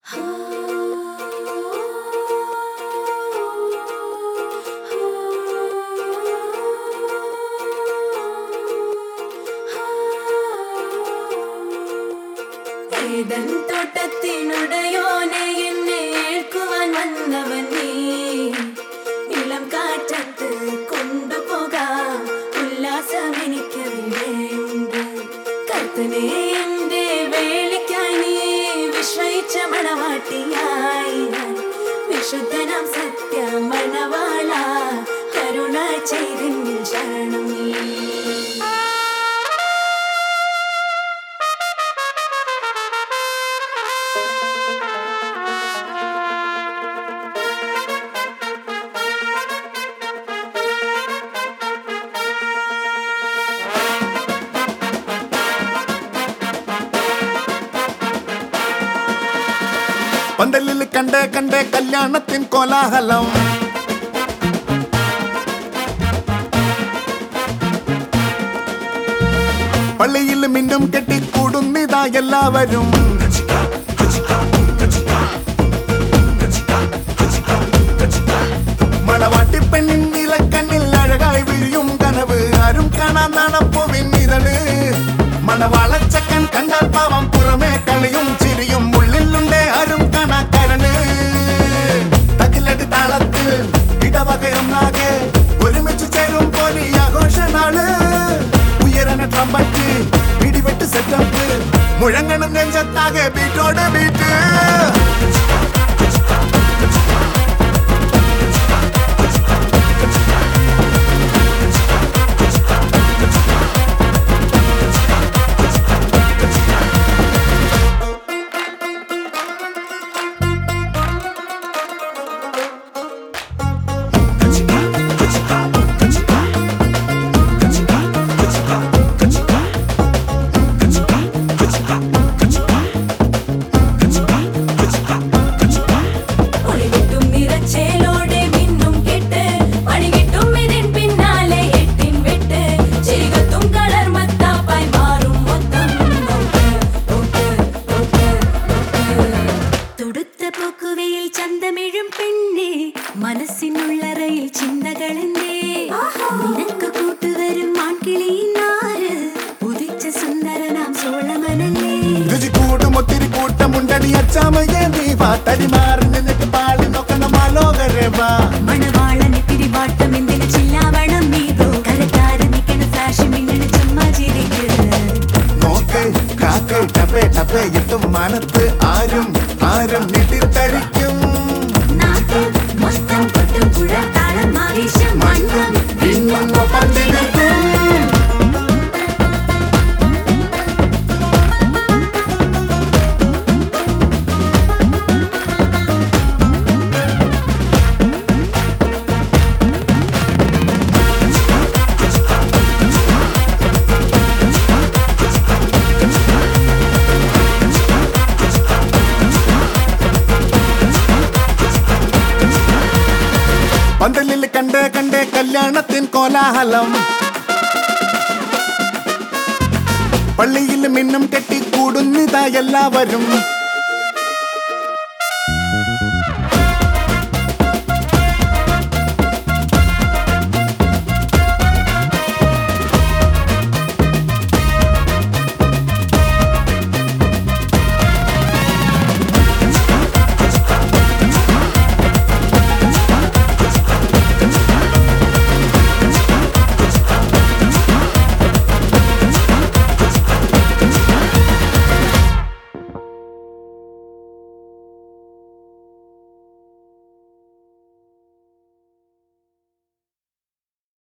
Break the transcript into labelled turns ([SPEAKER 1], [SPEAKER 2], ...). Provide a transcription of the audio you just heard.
[SPEAKER 1] ഏതൻ തോട്ടത്തിനുടയോനെ എന്നെ ഏൽക്കുവാൻ വന്നവൻ നീ. ഇളം കാറ്റത്ത് കൊണ്ടുപോകാം ഉല്ലാസം എനിക്കവിടെയുണ്ട്. കർത്തനെ എന്റെ വേളിക്കായി നീ വിശ്വയിച്ച മണവാട്ടിയായി ഞാൻ. വിശുദ്ധനാം സത്യ മണവാള കരുണ ചെയ്തെന്നിൽ ശരണം നീ.
[SPEAKER 2] പന്തലിൽ കണ്ടേ കണ്ടേ കല്യാണത്തിൻ കോലാഹലം. പള്ളിയിൽ മിന്നും കെട്ടിക്കൂടുന്നിതാ എല്ലാവരും. മണവാട്ടി പെണ്ണിൻ നീലക്കണ്ണിൽ അഴകായി വിരിയും കനവ്. ആരും കാണാൻ നാണപ്പൂവിൻ ഇതള്. മണവാളച്ചക്കൻ കണ്ടാൽ പാവം പുറമേ കളിയും ചിരിയും. ഉള്ളിലുണ്ടേ ആരും കാണാക്കരണ്. തകിലടി താളത്തിൽ ഇടവകയൊന്നാകെ ഒരുമിച്ച് ചേരും പോലെ ആഘോഷനാള്. ഉയരന ട്രംപറ്റ് ഇടിവെട്ട് സെറ്റപ്പ് മുഴങ്ങണം നെഞ്ചത്താകെ ബീറ്റോട് ബീറ്റ്.
[SPEAKER 1] ചന്തമിഴും പെണ്ണേ മനസ്സിനുള്ളറയിൽ ചിന്തകളെന്തേ. നിനക്ക് കൂട്ടുവരും ആൺകിളിയിന്നാര് ഉദിച്ച സുന്ദരനാം സോളമനല്ലേ.
[SPEAKER 2] രുചിക്കൂടുമൊത്തിരി കൂട്ടമുണ്ടടി അച്ചാമയെ നീ വാ. തടിമാറി നിന്നിട്ട് പാളി നോക്കണം മാലോകരെ വാ.
[SPEAKER 1] മണവാളന് പിരിവാട്ടം എന്തിന് ചില്ലാവണം നീതോ. കരക്കാര് നിക്കണ ഫ്ലാഷ് മിന്നണ ചുമ്മാ ചിരിക്കുന്നത്.
[SPEAKER 2] നോക്ക് കാക്ക് ടപ്പേ ടപ്പേ എത്തും മാനത്ത് ആരും ആരും ഞെട്ടിത്തരിക്കും.
[SPEAKER 1] മൊത്തം കൊട്ടും പുഴ താളം ആവേശം മണ്ണം
[SPEAKER 2] ഇന്നോ പന്തിലെത്തും. പന്തലിൽ കണ്ടേ കണ്ടേ കല്യാണത്തിൻ കോലാഹലം. പള്ളിയിൽ മിന്നും കെട്ടിക്കൂടുന്നിതാ എല്ലാവരും.